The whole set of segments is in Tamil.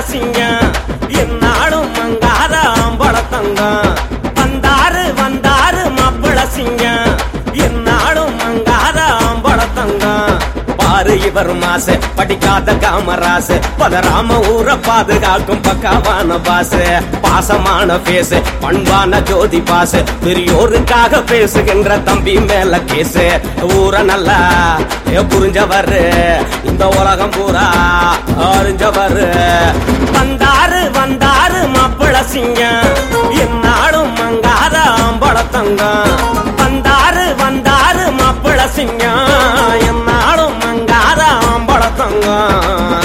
சிங்கம் என்னாலும் மங்காத ஆம்பள தங்கம் வந்தாரு வந்தாரு மாப்பிள சிங்கம் என்னாலும் மங்காத ஆம்பள தங்கம் பாரு இவர் மாசு படிக்காத காமராசு பதராம ஊரை பாதுகாக்கும் பக்காவான பாசு பாசமான பேசு பண்பான ஜோதி பாசு பெரியோருக்காக பேசுகின்ற தம்பி மேல கேசு ஊரை நல்லா புரிஞ்சவரு இந்த உலகம் பூரா அறிஞ்சவரு வந்தாரு வந்தாரு மாப்பிள சிங்கம் என்னாலும் மங்காத ஆம்பள தங்கம் வந்தாரு வந்தாரு மாப்பிள சிங்கம் என்னாலும் மங்காத ஆம்பள தங்கம்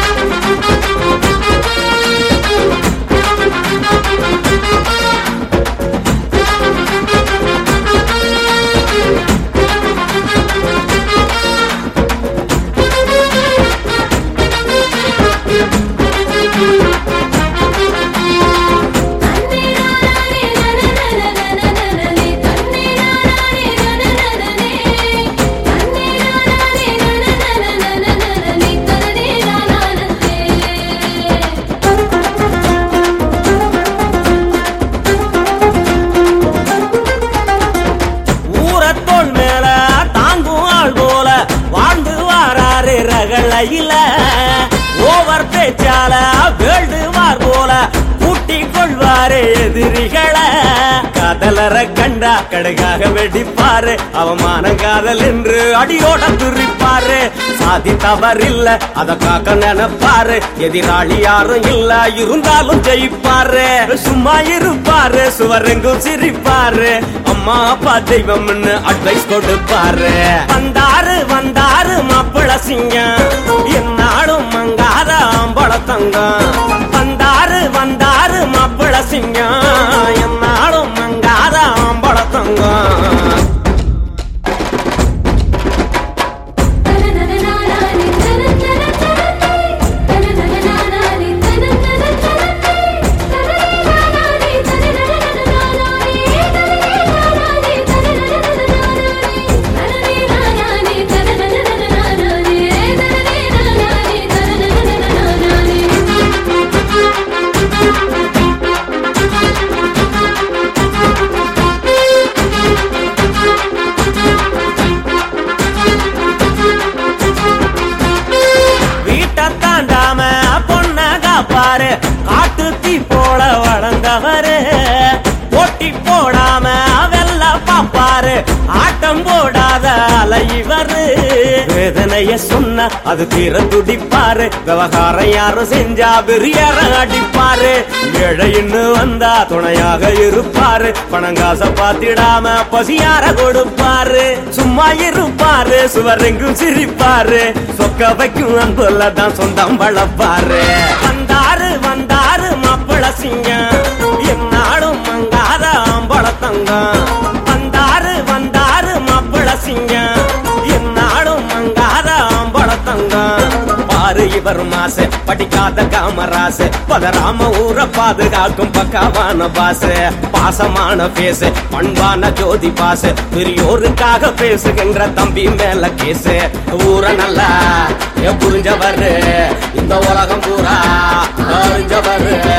ரகளையில ஓவர் பேச்சால வேள்டுவார் போல கூட்டிக் கொள்வாரு எதிரிகளை காதலரை கண்டா கடுகாக வெடிப்பாரு அவமான காதல் என்று அடியோட துரிப்பாரு சாதி தவறில்ல அத காக்க நினைப்பாரு எதிராளி யாரும் இல்ல இருந்தாலும் ஜெயிப்பாரு சும்மா இருப்பாரு சுவரெங்கும் சிரிப்பாரு அம்மா அப்பா தெய்வம்னு அட்வைஸ் கொடுப்பாரு வந்தாரு வந்தாரு மாப்பிள சிங்கம் என்னாலும் மங்காத ஆம்பள தங்கம் வந்தாரு வந்தாரு மாப்பிள சிங்கம் என்னாலும் மங்காத ஆம்பள தங்கம் காட்டு தீ போல வளர்ந்தவரு போட்டி போடாம வெல்ல பாப்பாரு ஆட்டம் போடாத அலைவரு வேதனைய சொன்ன அது தீர துடிப்பாரு விவகாரம் யாரும் செஞ்சா பெரியற அடிப்பாரு ஏழைன்னு வந்தா துணையாக இருப்பாரு பணங்காச பாத்திடாம பசியார கொடுப்பாரு சும்மா இருப்பாரு சுவரெங்கும் சிரிப்பாரு சொக்க வைக்கும் அன்புல தான் சொந்தம் வளர்ப்பாரு வந்தாரு வந்தாரு மாப்பிள சிங்கம் என்னாலும் மங்காத ஆம்பள தங்கம் வந்தாரு வந்தாரு மாப்பிள சிங்கம் என்னாலும் மங்காத ஆம்பள தங்கம் பாரு இவர் மாசு படிக்காத காமராசு பதராம ஊரை பாதுகாக்கும் பக்காவான பாசு பாசமான பேசு பண்பான ஜோதி பாசு பெரியோருக்காக பேசுகின்ற தம்பி மேல கேசு ஊரை நல்லா புரிஞ்சவரு இந்த உலகம் பூரா அறிஞ்சவரு